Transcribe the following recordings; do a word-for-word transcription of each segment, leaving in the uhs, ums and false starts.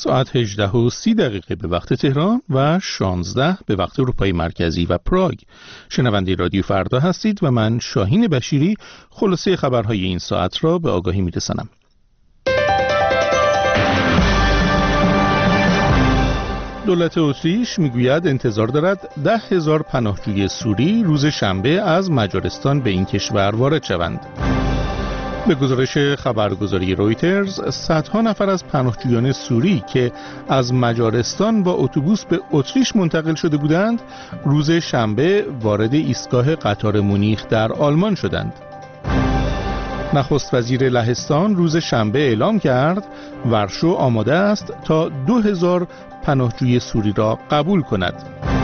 ساعت هجده و سی دقیقه به وقت تهران و شانزده به وقت اروپای مرکزی و پراگ. شنونده رادیو فردا هستید و من شاهین بشیری خلاصه خبرهای این ساعت را به آگاهی می‌رسانم. دولت اتریش میگوید انتظار دارد ده هزار پناهجوی سوری روز شنبه از مجارستان به این کشور وارد شوند. به گزارش خبرگزاری رویترز، صدها نفر از پناهجویان سوری که از مجارستان با اتوبوس به اتریش منتقل شده بودند، روز شنبه وارد ایستگاه قطار مونیخ در آلمان شدند. نخست وزیر لهستان روز شنبه اعلام کرد ورشو آماده است تا دو هزار پناهجوی سوری را قبول کند.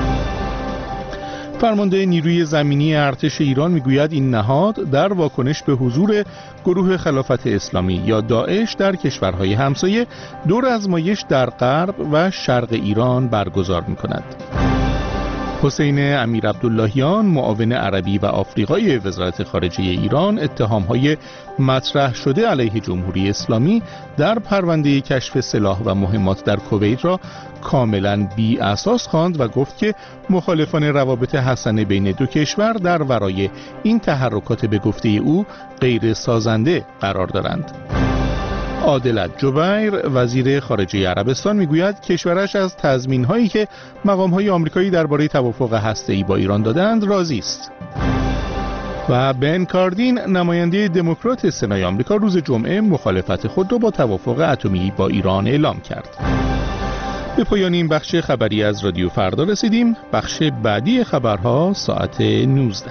فرمانده نیروی زمینی ارتش ایران میگوید این نهاد در واکنش به حضور گروه خلافت اسلامی یا داعش در کشورهای همسایه دور آزمایش در غرب و شرق ایران برگزار می‌کند. حسین امیر عبداللهیان معاون عربی و آفریقای وزارت خارجه ایران اتهام‌های مطرح شده علیه جمهوری اسلامی در پرونده کشف سلاح و مهمات در کویت را کاملا بی اساس خواند و گفت که مخالفان روابط حسنه بین دو کشور در ورای این تحرکات به گفته او غیر سازنده قرار دارند. عادلت جبیر وزیر خارجه عربستان میگوید کشورش از تضمین‌هایی که مقام‌های آمریکایی درباره توافق هسته‌ای با ایران دادند راضی است. و بن کاردین نماینده دموکرات سنای آمریکا روز جمعه مخالفت خود را با توافق اتمی با ایران اعلام کرد. به پایان این بخش خبری از رادیو فردا رسیدیم. بخش بعدی خبرها ساعت نوزده.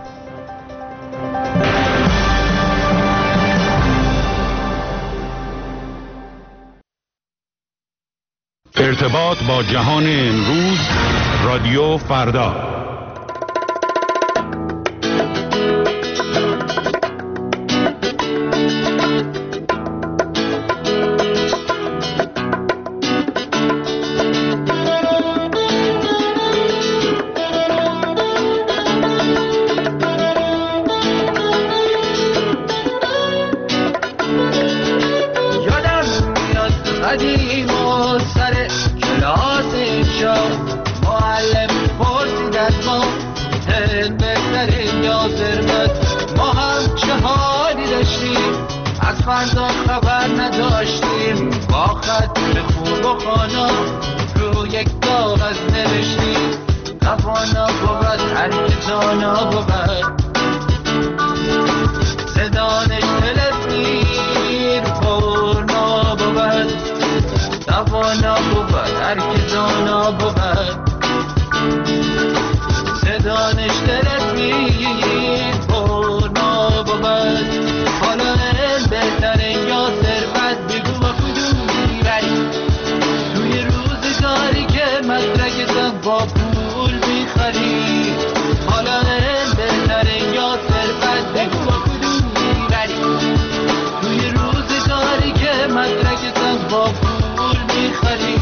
ارتباط با جهان امروز، رادیو فردا. فردا خبر نداشتیم، با خط خوب و خانا رو یک کاغذ نوشتیم. توانا بود هر که جانا بود، صدانش تلفیر پرنا بود. توانا بود هر که جانا بود، صدانش تلفیر پرنا بود. حالا بهتره یا ثروت، بگو با کدوم میبری توی روزگاری که مدرکتم با پول میخری. حالا بهتره یا ثروت، بگو با کدوم میبری توی روزگاری که مدرکتم با پول میخری.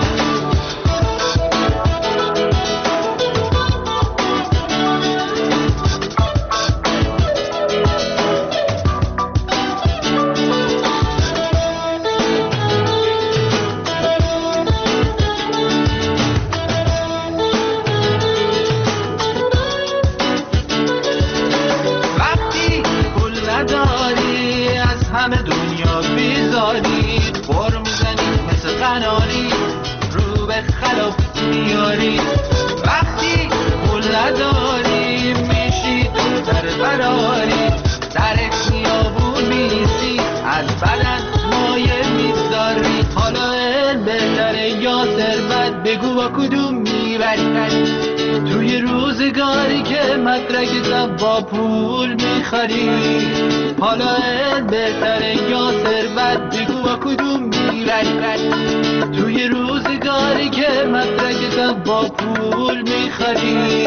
همه دنیا بیزاری، بر میزنی مثل قناری، رو به خلاف میاری. وقتی پول نداری میشی تو در براری، در خیابون میسی از بدن مایه میذاری. حالا بهتره یا ثروت، بگو با کدوم میبری توی روزگاری که مدرکتم با پول میخری. حالا بهتره یا ثروت، بگو با کدوم میبری توی روزگاری که مدرکتم با پول میخری.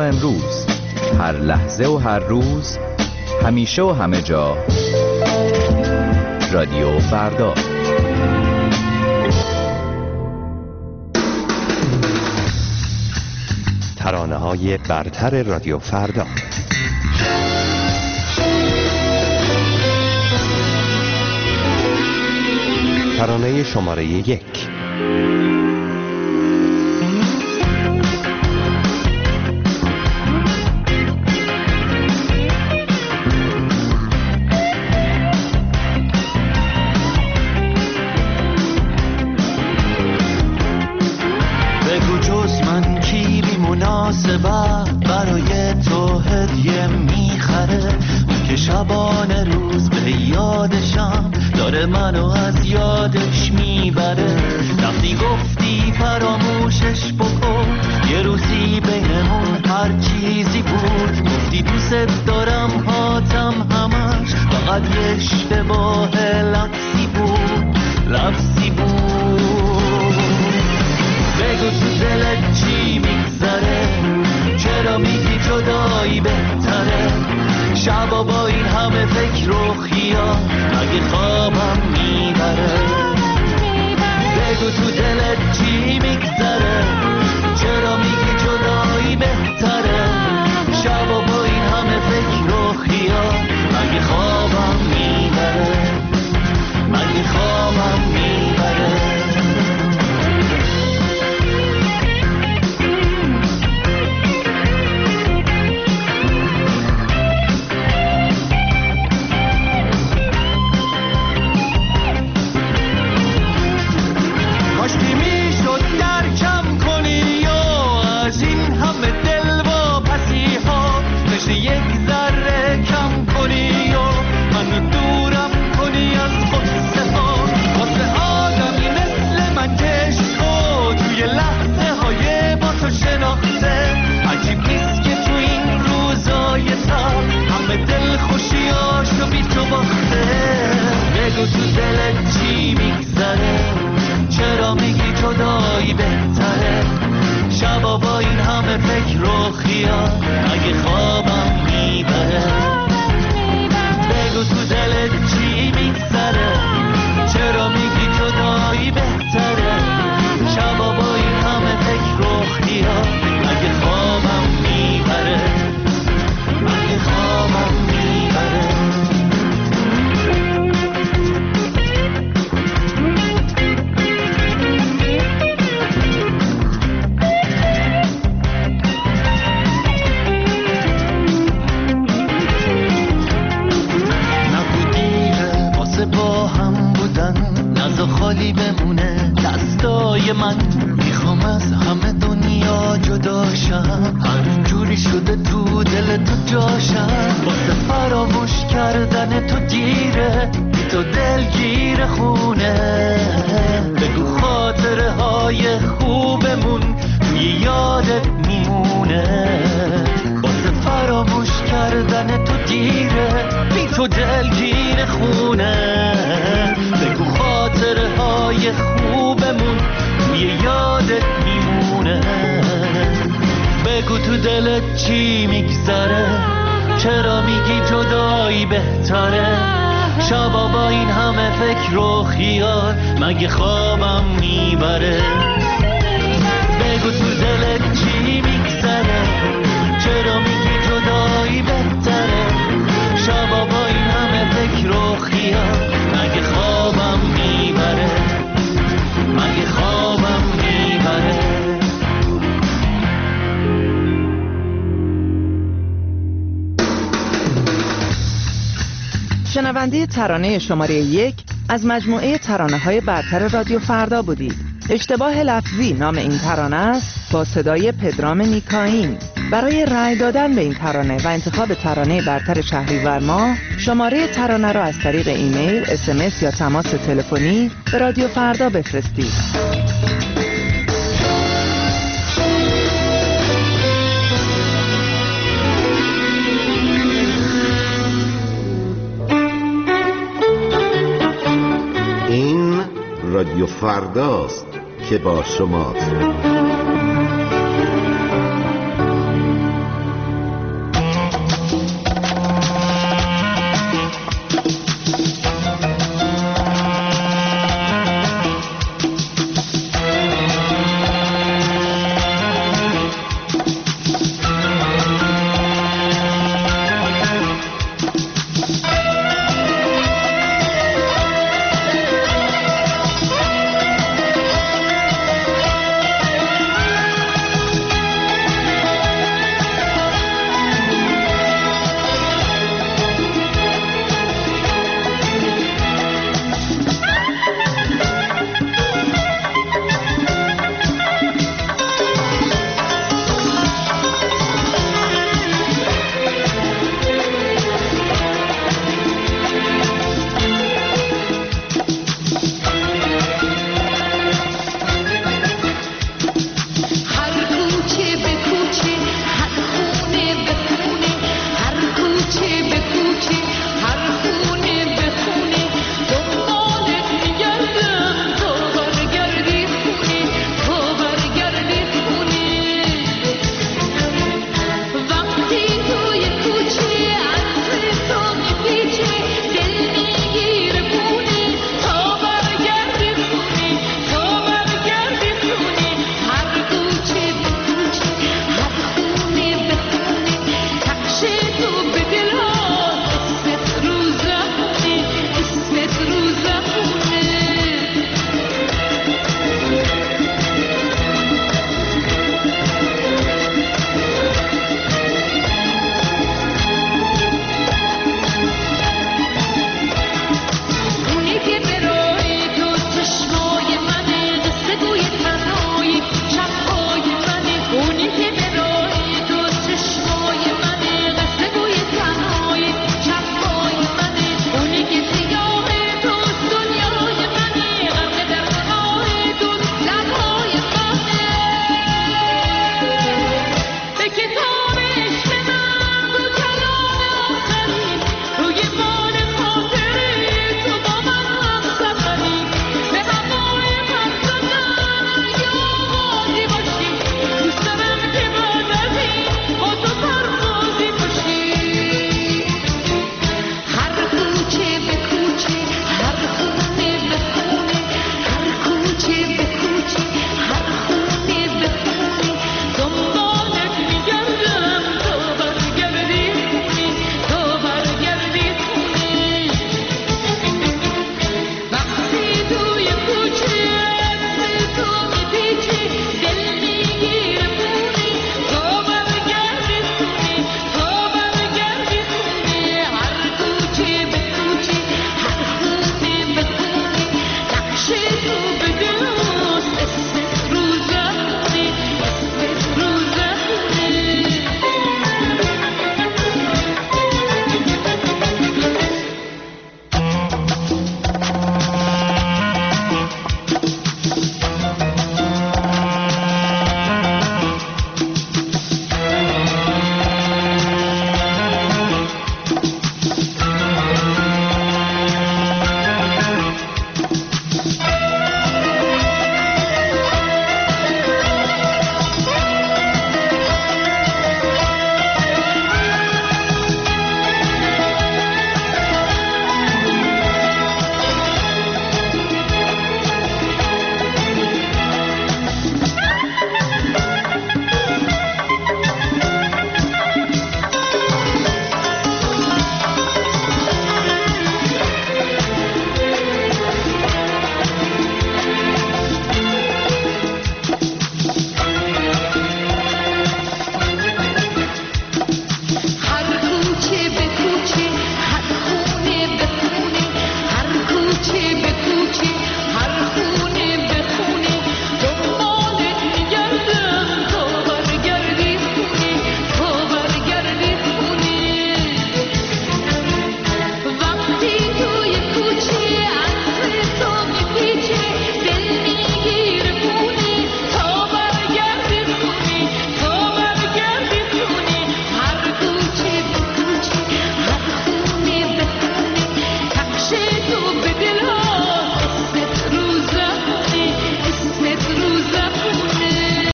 امروز، هر لحظه و هر روز، همیشه و همه جا. رادیو فردا. ترانه‌های برتر رادیو فردا. ترانه شماره یک. بگو جز من کی بی مناسبت برای تو هدیه میخره، اون که شبانه روز به یادشم داره منو از یادش میبره. وقتی گفتی فراموشش بکن، یه روزی بینمون هر چیزی بود. گفتی دوست دارم هاتم همش فقط یه اشتباه لفظی بود، لفظی بود. بگو تو دلت چی میگذره، چرا میگی جدایی بهتره؟ شبا با این همه فکر و خیال مگه خوابم میبره؟ بگو تو دلت چی میگذره، چرا میگی جدایی بهتره؟ شبا با این همه فکر و خیال مگه خوابم میبره؟ مگه خوابم میبره؟ بگو تو دلت چی میگذره، چرا میگی جدایی بهتره؟ شبا با این همه فکر و خیال مگه خوابم میبره؟ بگو تو دلت چی میگذره، چرا میگی جدایی بهتره؟ شبا با این همه فکر و خیال مگه خوابم میبره؟ مگه خوابم میبره؟ خالی بمونه دستای من، میخوام از همه دنیا جداشم، هر جوری شده تو دل تو جاشم. واسه فراموش کردن تو دیره، بی تو دلگیر خونه. بگو خاطره های خوبمون توی یادت میمونه. واسه فراموش کردن تو دیره، بی تو دلگیر خونه. بگو خاطره های خوبمون توی یادت میمونه. بگو تو دلت چی میگذره، چرا میگی جدایی بهتره؟ شبا با این همه فکر و خیال مگه خوابم میبره؟ بگو تو دلت چی میگذره، چرا میگی جدایی بهتره؟ شبا با این همه فکر و خیال مگه خوابم میبره؟ مگه خوابم میبره؟ شنونده ترانه شماره یک از مجموعه ترانه‌های برتر رادیو فردا بودید. اشتباه لفظی نام این ترانه است، با صدای پدرام نیکاین. برای رأی دادن به این ترانه و انتخاب ترانه برتر شهریور ماه، شماره ترانه را از طریق ایمیل، اس ام اس یا تماس تلفنی به رادیو فردا بفرستید. این رادیو فرداست که با شماست.